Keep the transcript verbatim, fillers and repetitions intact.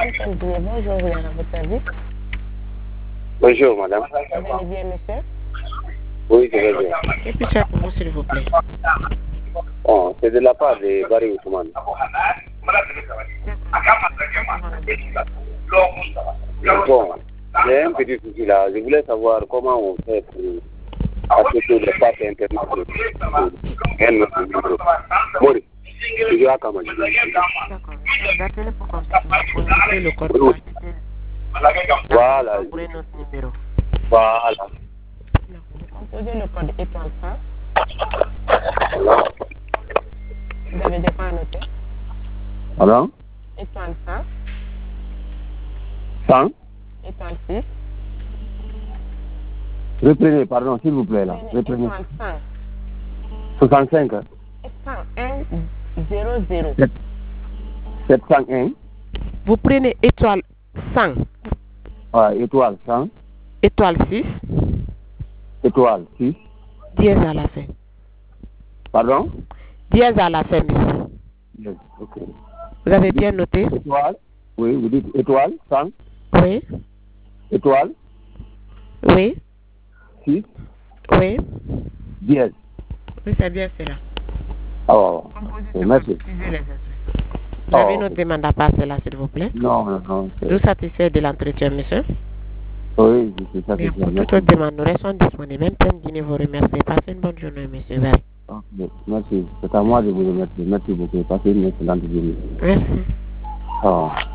Bonjour, oui, à votre service. Bonjour, madame. Vous allez bien, monsieur? Oui, je vais bien. Que puis-je faire pour vous, s'il vous plaît? Bon, c'est de la part de Barry Ousmane. Bon, j'ai un petit souci là. Je voulais savoir comment on fait pour acheter le pass internet. Mori, je vais à Kamani. D'accord. Vous appelez pour composer le code Oui. Voilà. pour notre numéro. Voilà. Composez le code étoile cent. Voilà. Vous avez des points à noter? Alors? Étoile cent. cent? Étoile six. Reprenez, pardon, s'il vous plaît là. Reprenez. Étoile cent. soixante-cinq. cent un zéro zéro. sept cent un. Vous prenez étoile cent. Ouais, étoile cent. Étoile six. Étoile six. Dièse à la fin. Pardon? Dièse à la fin, monsieur. Yes, ok. Vous avez bien noté? Étoile. Oui, vous dites étoile cent. Oui. Étoile Oui. six. Oui. Dièse. Oui, c'est bien cela. Oh, merci. Vous avez Oh. notre demande à passer là, s'il vous plaît? Non, non, non. Vous satisfait de l'entretien, monsieur? Oui, je suis Bien, satisfait. pour toute Merci. autre demande, nous restons disponibles. Même temps de vous remercier. Passez une bonne journée, monsieur. Bye. Ok, merci. C'est à moi de vous remercier. Merci beaucoup. Passez une excellente journée. Merci. Oh.